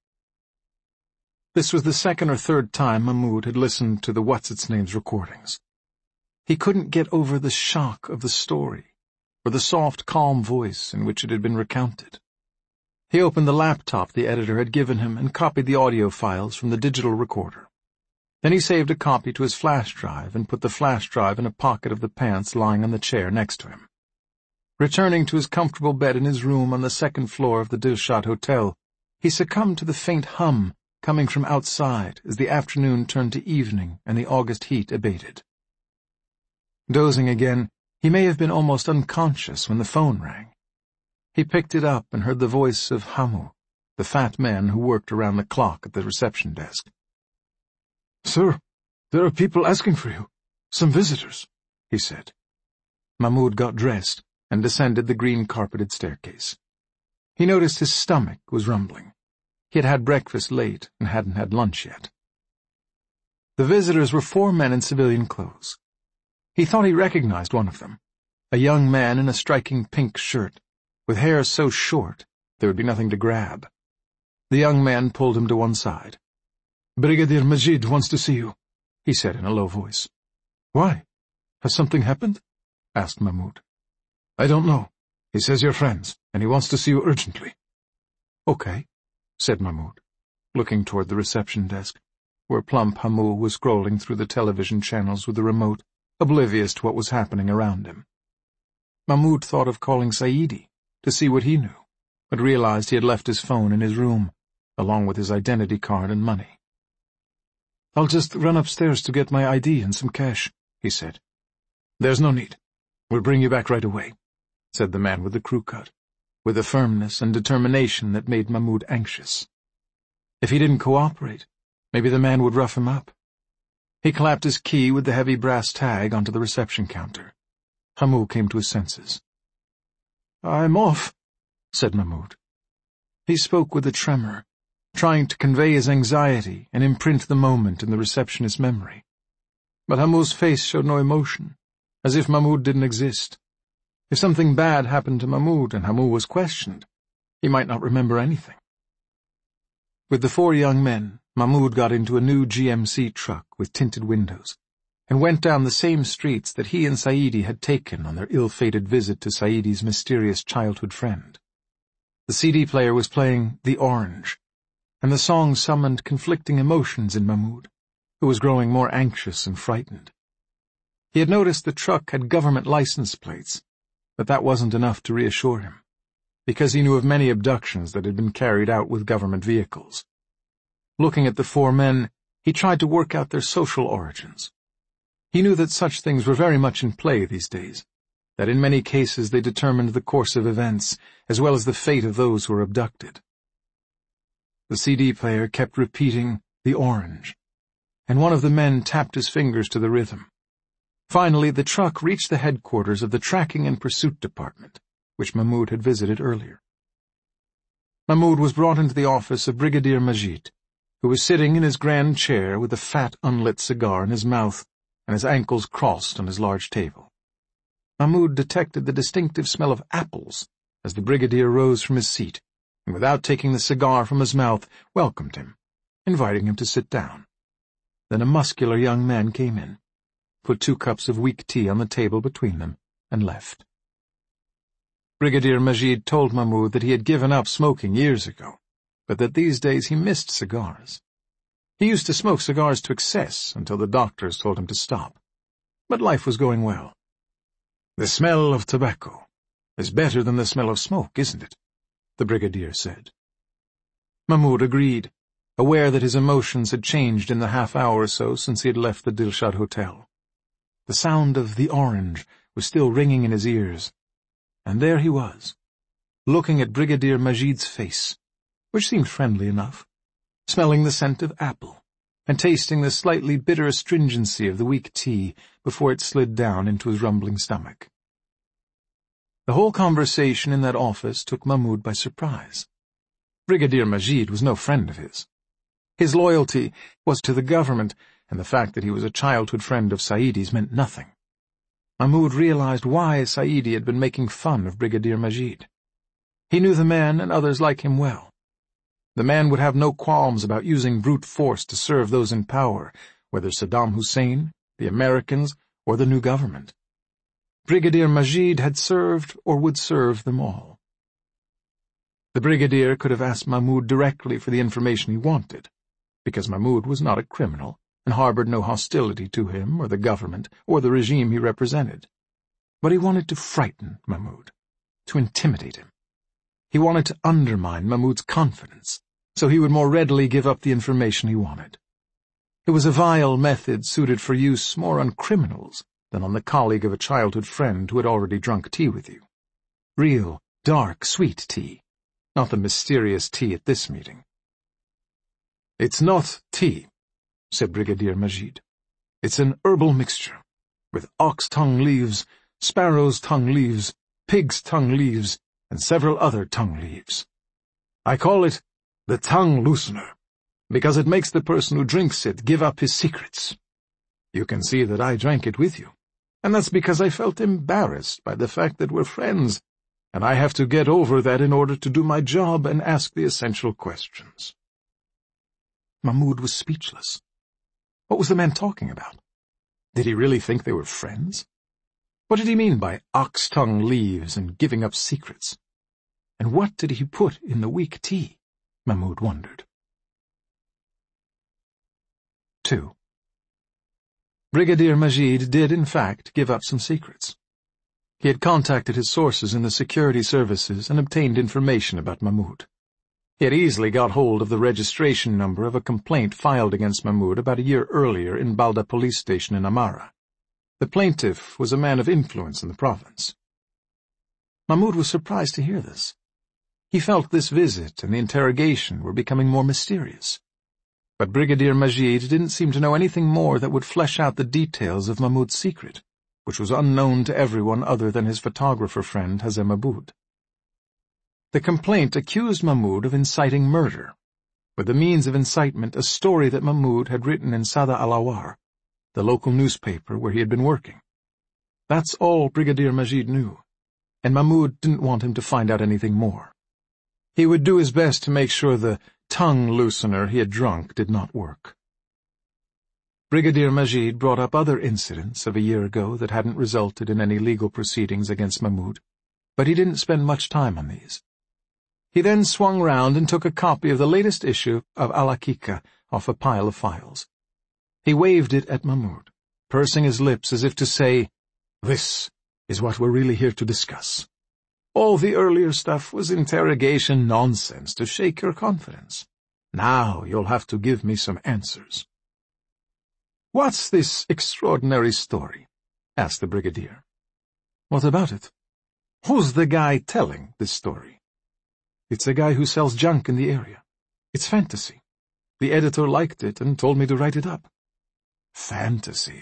This was the second or third time Mahmoud had listened to the What's-Its-Name's recordings. He couldn't get over the shock of the story, or the soft, calm voice in which it had been recounted. He opened the laptop the editor had given him and copied the audio files from the digital recorder. Then he saved a copy to his flash drive and put the flash drive in a pocket of the pants lying on the chair next to him. Returning to his comfortable bed in his room on the second floor of the Dilshad Hotel, he succumbed to the faint hum coming from outside as the afternoon turned to evening and the August heat abated. Dozing again, he may have been almost unconscious when the phone rang. He picked it up and heard the voice of Hamu, the fat man who worked around the clock at the reception desk. "Sir, there are people asking for you. Some visitors," he said. Mahmoud got dressed and descended the green-carpeted staircase. He noticed his stomach was rumbling. He had had breakfast late and hadn't had lunch yet. The visitors were 4 men in civilian clothes. He thought he recognized one of them, a young man in a striking pink shirt, with hair so short there would be nothing to grab. The young man pulled him to one side. "Brigadier Majid wants to see you," he said in a low voice. "Why? Has something happened?" asked Mahmoud. "I don't know. He says you're friends, and he wants to see you urgently." "Okay," said Mahmoud, looking toward the reception desk, where plump Hamu was scrolling through the television channels with the remote, oblivious to what was happening around him. Mahmoud thought of calling Saidi to see what he knew, but realized he had left his phone in his room, along with his identity card and money. "I'll just run upstairs to get my ID and some cash," he said. "There's no need. We'll bring you back right away," said the man with the crew cut, with a firmness and determination that made Mahmoud anxious. If he didn't cooperate, maybe the man would rough him up. He clapped his key with the heavy brass tag onto the reception counter. Hamu came to his senses. "I'm off," said Mahmoud. He spoke with a tremor, trying to convey his anxiety and imprint the moment in the receptionist's memory. But Hamu's face showed no emotion, as if Mahmoud didn't exist. If something bad happened to Mahmoud and Hamu was questioned, he might not remember anything. With the 4 young men, Mahmoud got into a new GMC truck with tinted windows and went down the same streets that he and Saidi had taken on their ill-fated visit to Saidi's mysterious childhood friend. The CD player was playing The Orange, and the song summoned conflicting emotions in Mahmoud, who was growing more anxious and frightened. He had noticed the truck had government license plates, but that wasn't enough to reassure him, because he knew of many abductions that had been carried out with government vehicles. Looking at the 4 men, he tried to work out their social origins. He knew that such things were very much in play these days, that in many cases they determined the course of events, as well as the fate of those who were abducted. The CD player kept repeating The Orange, and one of the men tapped his fingers to the rhythm. Finally, the truck reached the headquarters of the Tracking and Pursuit Department, which Mahmoud had visited earlier. Mahmoud was brought into the office of Brigadier Majid, who was sitting in his grand chair with a fat, unlit cigar in his mouth and his ankles crossed on his large table. Mahmoud detected the distinctive smell of apples as the brigadier rose from his seat, and without taking the cigar from his mouth, welcomed him, inviting him to sit down. Then a muscular young man came in, put 2 cups of weak tea on the table between them, and left. Brigadier Majid told Mahmoud that he had given up smoking years ago, but that these days he missed cigars. He used to smoke cigars to excess until the doctors told him to stop. But life was going well. "The smell of tobacco is better than the smell of smoke, isn't it?" the brigadier said. Mahmoud agreed, aware that his emotions had changed in the half-hour or so since he had left the Dilshad Hotel. The sound of The Orange was still ringing in his ears, and there he was, looking at Brigadier Majid's face, which seemed friendly enough, smelling the scent of apple, and tasting the slightly bitter astringency of the weak tea before it slid down into his rumbling stomach. The whole conversation in that office took Mahmoud by surprise. Brigadier Majid was no friend of his. His loyalty was to the government, and the fact that he was a childhood friend of Sa'idi's meant nothing. Mahmoud realized why Saidi had been making fun of Brigadier Majid. He knew the man and others like him well. The man would have no qualms about using brute force to serve those in power, whether Saddam Hussein, the Americans, or the new government. Brigadier Majid had served or would serve them all. The brigadier could have asked Mahmoud directly for the information he wanted, because Mahmoud was not a criminal and harbored no hostility to him or the government or the regime he represented. But he wanted to frighten Mahmoud, to intimidate him. He wanted to undermine Mahmoud's confidence, so he would more readily give up the information he wanted. It was a vile method suited for use more on criminals than on the colleague of a childhood friend who had already drunk tea with you. Real, dark, sweet tea, not the mysterious tea at this meeting. "It's not tea," said Brigadier Majid. "It's an herbal mixture, with ox-tongue leaves, sparrow's tongue leaves, pig's tongue leaves, and several other tongue leaves. I call it the tongue loosener, because it makes the person who drinks it give up his secrets. You can see that I drank it with you, and that's because I felt embarrassed by the fact that we're friends, and I have to get over that in order to do my job and ask the essential questions." Mahmoud was speechless. What was the man talking about? Did he really think they were friends? What did he mean by ox-tongue leaves and giving up secrets? And what did he put in the weak tea? Mahmoud wondered. 2. Brigadier Majid did, in fact, give up some secrets. He had contacted his sources in the security services and obtained information about Mahmoud. He had easily got hold of the registration number of a complaint filed against Mahmoud about a year earlier in Balda police station in Amara. The plaintiff was a man of influence in the province. Mahmoud was surprised to hear this. He felt this visit and the interrogation were becoming more mysterious. But Brigadier Majid didn't seem to know anything more that would flesh out the details of Mahmoud's secret, which was unknown to everyone other than his photographer friend Hazem Aboud. The complaint accused Mahmoud of inciting murder, with the means of incitement a story that Mahmoud had written in Sada al-Awar, the local newspaper where he had been working. That's all Brigadier Majid knew, and Mahmoud didn't want him to find out anything more. He would do his best to make sure the tongue loosener he had drunk did not work. Brigadier Majid brought up other incidents of a year ago that hadn't resulted in any legal proceedings against Mahmoud, but he didn't spend much time on these. He then swung round and took a copy of the latest issue of Al-Hakika off a pile of files. He waved it at Mahmoud, pursing his lips as if to say, "This is what we're really here to discuss. All the earlier stuff was interrogation nonsense to shake your confidence. Now you'll have to give me some answers." "What's this extraordinary story?" asked the brigadier. "What about it?" "Who's the guy telling this story?" "It's a guy who sells junk in the area. It's fantasy. The editor liked it and told me to write it up." "Fantasy?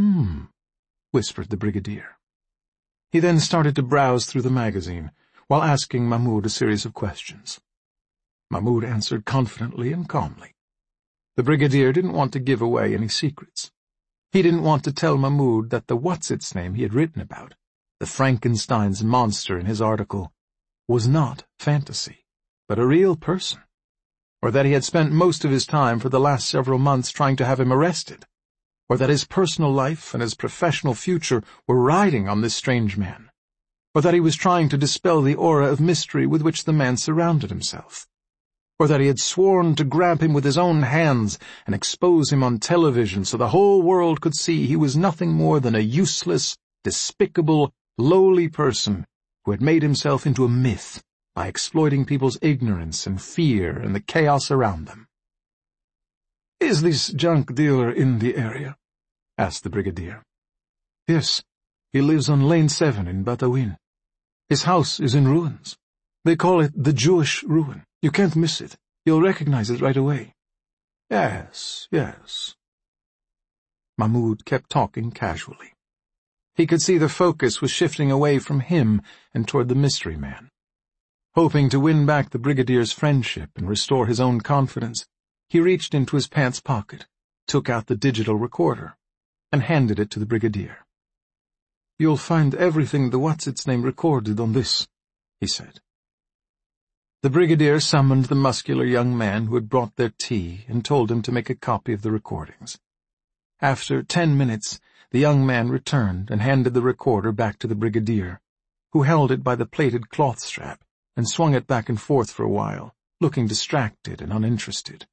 Whispered the brigadier. He then started to browse through the magazine, while asking Mahmoud a series of questions. Mahmoud answered confidently and calmly. The brigadier didn't want to give away any secrets. He didn't want to tell Mahmoud that the what's-its-name he had written about, the Frankenstein's monster in his article, was not fantasy, but a real person, or that he had spent most of his time for the last several months trying to have him arrested, or that his personal life and his professional future were riding on this strange man, or that he was trying to dispel the aura of mystery with which the man surrounded himself, or that he had sworn to grab him with his own hands and expose him on television so the whole world could see he was nothing more than a useless, despicable, lowly person who had made himself into a myth by exploiting people's ignorance and fear and the chaos around them. "Is this junk dealer in the area?" asked the brigadier. "Yes, he lives on Lane 7 in Batawin. His house is in ruins. They call it the Jewish Ruin. You can't miss it. You'll recognize it right away." Yes. Mahmoud kept talking casually. He could see the focus was shifting away from him and toward the mystery man. Hoping to win back the brigadier's friendship and restore his own confidence, He reached into his pants pocket, took out the digital recorder, and handed it to the brigadier. "You'll find everything the what's-its-name recorded on this," he said. The brigadier summoned the muscular young man who had brought their tea and told him to make a copy of the recordings. After 10 minutes, the young man returned and handed the recorder back to the brigadier, who held it by the plaited cloth strap and swung it back and forth for a while, looking distracted and uninterested.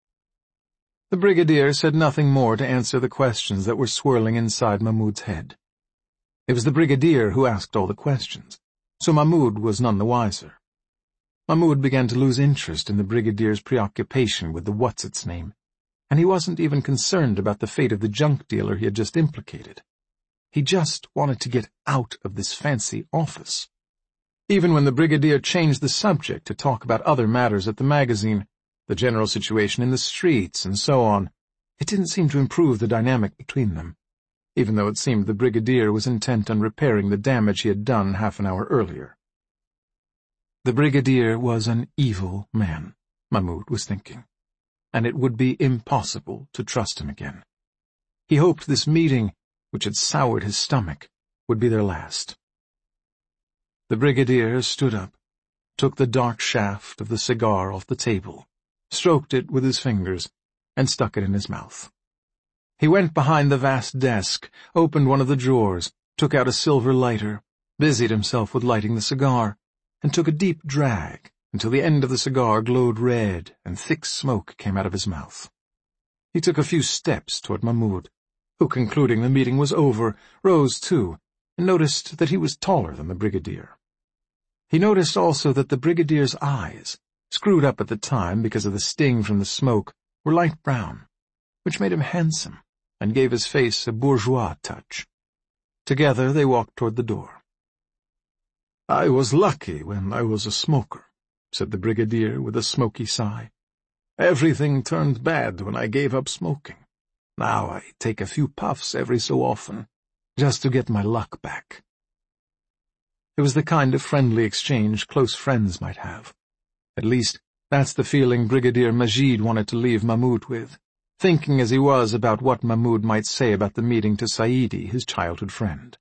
The brigadier said nothing more to answer the questions that were swirling inside Mahmoud's head. It was the brigadier who asked all the questions, so Mahmoud was none the wiser. Mahmoud began to lose interest in the brigadier's preoccupation with the what's-its-name, and he wasn't even concerned about the fate of the junk dealer he had just implicated. He just wanted to get out of this fancy office. Even when the brigadier changed the subject to talk about other matters at the magazine, the general situation in the streets, and so on, it didn't seem to improve the dynamic between them, even though it seemed the brigadier was intent on repairing the damage he had done half an hour earlier. The brigadier was an evil man, Mahmoud was thinking, and it would be impossible to trust him again. He hoped this meeting, which had soured his stomach, would be their last. The brigadier stood up, took the dark shaft of the cigar off the table, stroked it with his fingers, and stuck it in his mouth. He went behind the vast desk, opened one of the drawers, took out a silver lighter, busied himself with lighting the cigar, and took a deep drag until the end of the cigar glowed red and thick smoke came out of his mouth. He took a few steps toward Mahmoud, who, concluding the meeting was over, rose too, and noticed that he was taller than the brigadier. He noticed also that the brigadier's eyes, screwed up at the time because of the sting from the smoke, were light brown, which made him handsome and gave his face a bourgeois touch. Together they walked toward the door. "I was lucky when I was a smoker," said the brigadier with a smoky sigh. "Everything turned bad when I gave up smoking. Now I take a few puffs every so often, just to get my luck back." It was the kind of friendly exchange close friends might have. At least, that's the feeling Brigadier Majid wanted to leave Mahmoud with, thinking as he was about what Mahmoud might say about the meeting to Saidi, his childhood friend.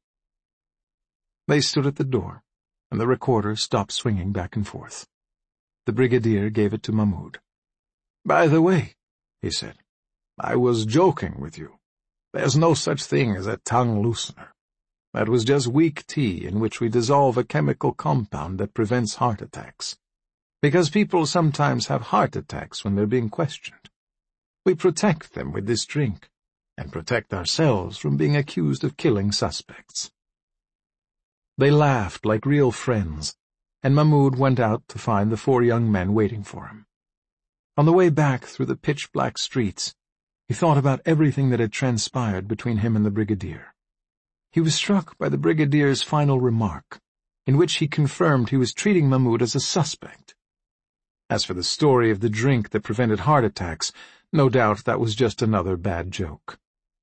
They stood at the door, and the recorder stopped swinging back and forth. The brigadier gave it to Mahmoud. "By the way," he said, "I was joking with you. There's no such thing as a tongue loosener. That was just weak tea in which we dissolve a chemical compound that prevents heart attacks. Because people sometimes have heart attacks when they're being questioned. We protect them with this drink, and protect ourselves from being accused of killing suspects." They laughed like real friends, and Mahmoud went out to find the 4 young men waiting for him. On the way back through the pitch-black streets, he thought about everything that had transpired between him and the brigadier. He was struck by the brigadier's final remark, in which he confirmed he was treating Mahmoud as a suspect. As for the story of the drink that prevented heart attacks, no doubt that was just another bad joke.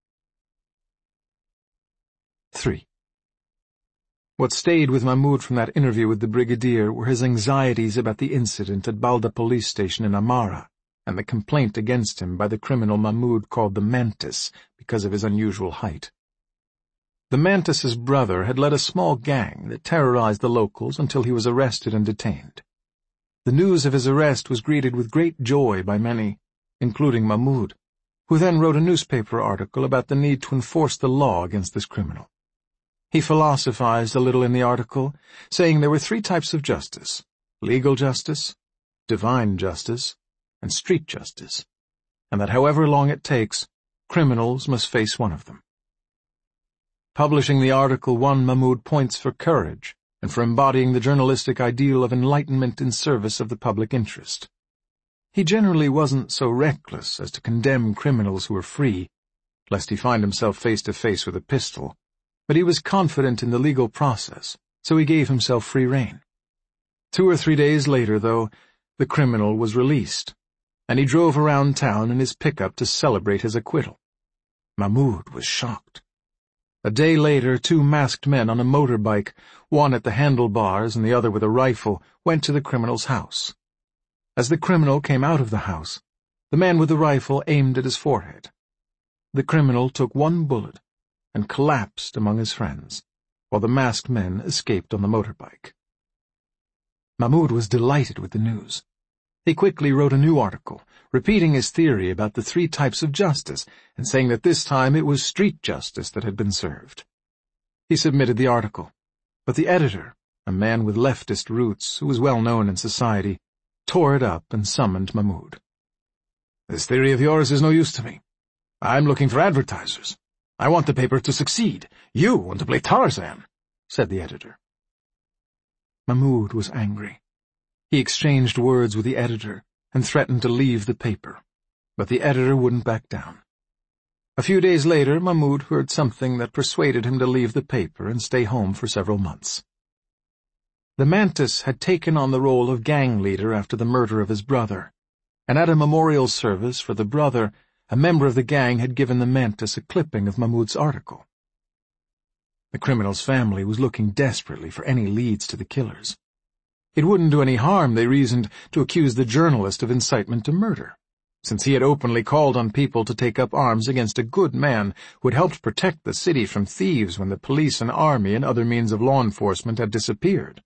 3. What stayed with Mahmoud from that interview with the brigadier were his anxieties about the incident at Balda police station in Amara, and the complaint against him by the criminal Mahmoud called the Mantis because of his unusual height. The Mantis's brother had led a small gang that terrorized the locals until he was arrested and detained. The news of his arrest was greeted with great joy by many, including Mahmoud, who then wrote a newspaper article about the need to enforce the law against this criminal. He philosophized a little in the article, saying there were 3 types of justice: legal justice, divine justice, and street justice, and that however long it takes, criminals must face one of them. Publishing the article won Mahmoud points for courage and for embodying the journalistic ideal of enlightenment in service of the public interest. He generally wasn't so reckless as to condemn criminals who were free, lest he find himself face to face with a pistol, but he was confident in the legal process, so he gave himself free rein. 2 or 3 days later, though, the criminal was released, and he drove around town in his pickup to celebrate his acquittal. Mahmoud was shocked. A day later, 2 masked men on a motorbike, one at the handlebars and the other with a rifle, went to the criminal's house. As the criminal came out of the house, The man with the rifle aimed at his forehead. The criminal took one bullet and collapsed among his friends, while the masked men escaped on the motorbike. Mahmoud was delighted with the news. He quickly wrote a new article, repeating his theory about the 3 types of justice and saying that this time it was street justice that had been served. He submitted the article, but the editor, a man with leftist roots who was well known in society, tore it up and summoned Mahmoud. "This theory of yours is no use to me. I'm looking for advertisers. I want the paper to succeed. You want to play Tarzan," said the editor. Mahmoud was angry. He exchanged words with the editor and threatened to leave the paper, but the editor wouldn't back down. A few days later, Mahmoud heard something that persuaded him to leave the paper and stay home for several months. The Mantis had taken on the role of gang leader after the murder of his brother, and at a memorial service for the brother, a member of the gang had given the Mantis a clipping of Mahmoud's article. The criminal's family was looking desperately for any leads to the killers. It wouldn't do any harm, they reasoned, to accuse the journalist of incitement to murder, since he had openly called on people to take up arms against a good man who had helped protect the city from thieves when the police and army and other means of law enforcement had disappeared.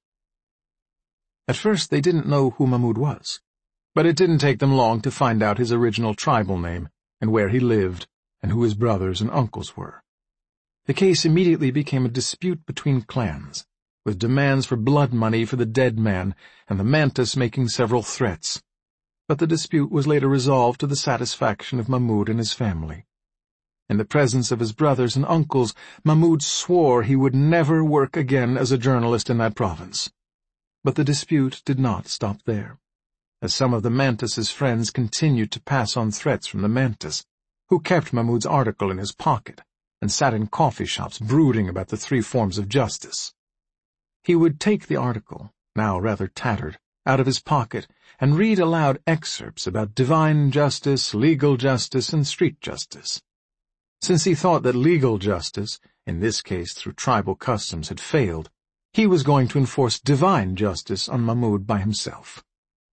At first they didn't know who Mahmoud was, but it didn't take them long to find out his original tribal name and where he lived and who his brothers and uncles were. The case immediately became a dispute between clans, with demands for blood money for the dead man and the Mantis making several threats. But the dispute was later resolved to the satisfaction of Mahmoud and his family. In the presence of his brothers and uncles, Mahmoud swore he would never work again as a journalist in that province. But the dispute did not stop there, as some of the Mantis's friends continued to pass on threats from the Mantis, who kept Mahmoud's article in his pocket and sat in coffee shops brooding about the 3 forms of justice. He would take the article, now rather tattered, out of his pocket and read aloud excerpts about divine justice, legal justice, and street justice. Since he thought that legal justice, in this case through tribal customs, had failed, he was going to enforce divine justice on Mahmoud by himself.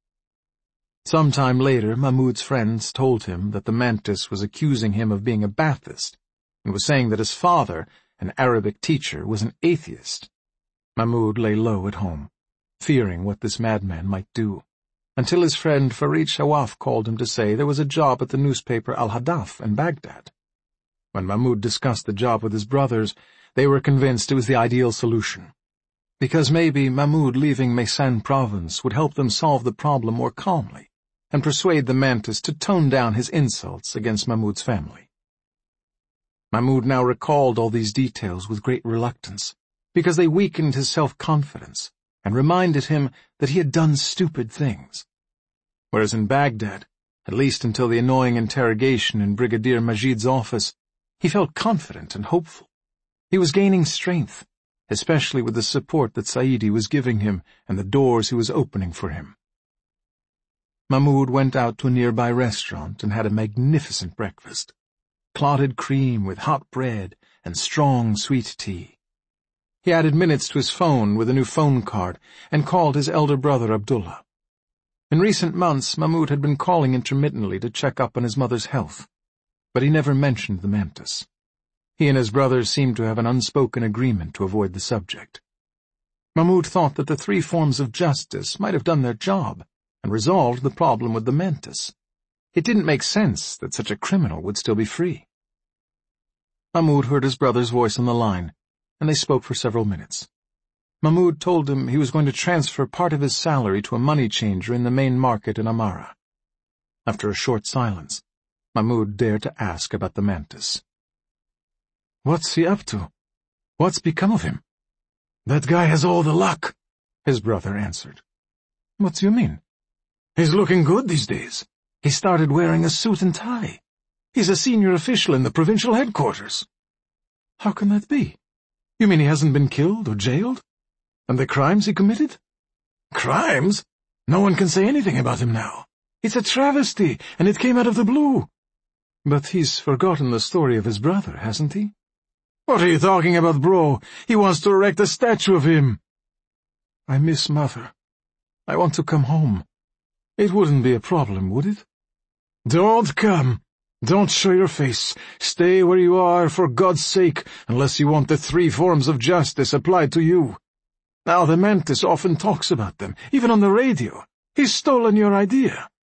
Some time later, Mahmoud's friends told him that the Mantis was accusing him of being a Ba'athist and was saying that his father, an Arabic teacher, was an atheist. Mahmoud lay low at home, fearing what this madman might do, until his friend Farid Shawaf called him to say there was a job at the newspaper Al-Hadaf in Baghdad. When Mahmoud discussed the job with his brothers, they were convinced it was the ideal solution, because maybe Mahmoud leaving Maysan province would help them solve the problem more calmly and persuade the Mantis to tone down his insults against Mahmoud's family. Mahmoud now recalled all these details with great reluctance, because they weakened his self-confidence and reminded him that he had done stupid things. Whereas in Baghdad, at least until the annoying interrogation in Brigadier Majid's office, he felt confident and hopeful. He was gaining strength, especially with the support that Saidi was giving him and the doors he was opening for him. Mahmoud went out to a nearby restaurant and had a magnificent breakfast. Clotted cream with hot bread and strong sweet tea. He added minutes to his phone with a new phone card and called his elder brother Abdullah. In recent months, Mahmoud had been calling intermittently to check up on his mother's health, but he never mentioned the Mantis. He and his brothers seemed to have an unspoken agreement to avoid the subject. Mahmoud thought that the 3 forms of justice might have done their job and resolved the problem with the Mantis. It didn't make sense that such a criminal would still be free. Mahmoud heard his brother's voice on the line, and they spoke for several minutes. Mahmoud told him he was going to transfer part of his salary to a money changer in the main market in Amara. After a short silence, Mahmoud dared to ask about the Mantis. "What's he up to? What's become of him?" "That guy has all the luck," his brother answered. "What do you mean?" "He's looking good these days. He started wearing a suit and tie. He's a senior official in the provincial headquarters." "How can that be? You mean he hasn't been killed or jailed? And the crimes he committed?" "Crimes? No one can say anything about him now. It's a travesty, and it came out of the blue." "But he's forgotten the story of his brother, hasn't he?" "What are you talking about, bro? He wants to erect a statue of him." "I miss Mother. I want to come home. It wouldn't be a problem, would it?" Don't come. Don't show your face. Stay where you are, for God's sake, unless you want the 3 forms of justice applied to you. Now the Mantis often talks about them, even on the radio. He's stolen your idea.